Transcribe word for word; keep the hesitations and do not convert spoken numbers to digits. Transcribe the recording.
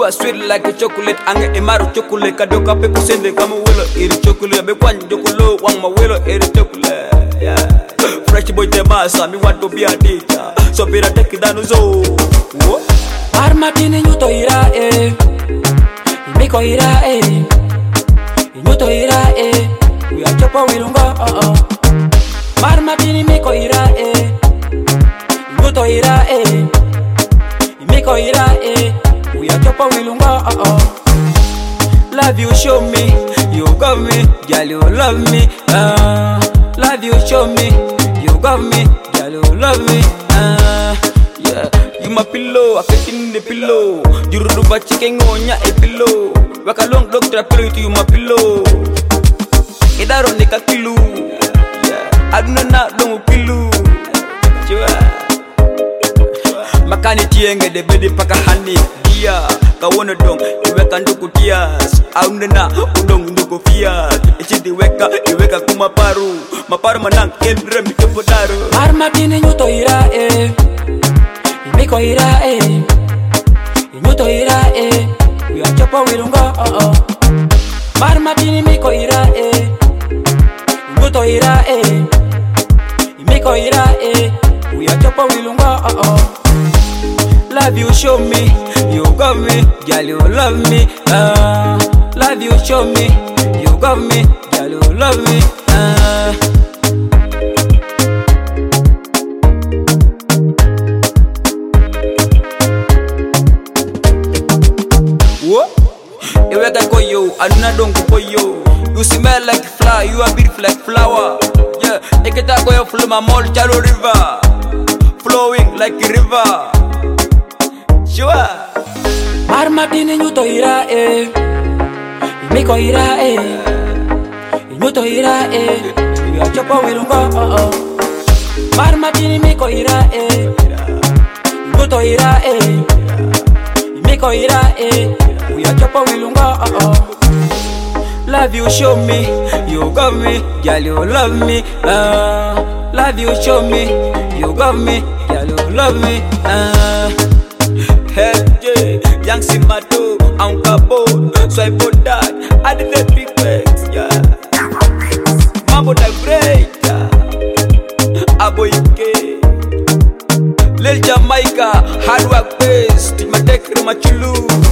are sweet like a chocolate. Ange emaro chocolate. Kadoka pe kusende kama wilo iri chocolate. Be kwanyi jokolo wang ma wilo iri chocolate. Yeah. Fresh boy temasa, me want to be a teacher. So pira take it down so. Armatini nyuto ira eh. Miko ira eh. Nyuto ira eh. We are chopa wilunga oh oh. Marmatini miko ira eh. Nyuto ira eh. Miko ira eh. We are chopa wilunga oh oh. Love you show me, you got me, girl you love me. Uh, love you show me, you got me, girl you love me. Uh, yeah, you my pillow, I fit in the pillow. You ruba chicken on ya a pillow. Waka long doctor pillow to you my pillow. Idaro nika pillow. Yeah, I do not know pillow. Makani tienge de bedi paka hani dia kawona dong iweka nduku tias aunena udong nduku fiat ichidi weka iweka kuma paru maparu manang kendre mitopo daru Armatini nyuto ira eh. Miko ira eh. Nyuto ira eh. We are chopa wilunga oh oh. Marmatini miko ira eh. Nyuto ira eh. Miko ira eh. We are chopa wilunga oh oh. Love you show me, you got me, girl you love me. Uh, love you show me, you got me, girl you love me. Uh. What? Iweka koyo, anuna dongo koyo. You smell like flower, you are beautiful like flower. Yeah, ikita koyo flow my mall chalo river, flowing like a river. Sure. Armatini nyuto ira eh. Miko ira eh. Nyuto ira eh. We are chopa wilunga oh oh. Armatini miko ira eh. Nyuto ira eh. Miko ira eh. We are chopa wilunga oh oh. Love you show me, you got me, girl you love me. Uh, love you show me, you got me, girl you love me. Uh. Hell yeah, young Simato, Uncle Bo, so I put that, I did the big legs, yeah. Mambo da great, yeah. Abo U K, Lil Jamaica, hard work based, my deck, my chulu.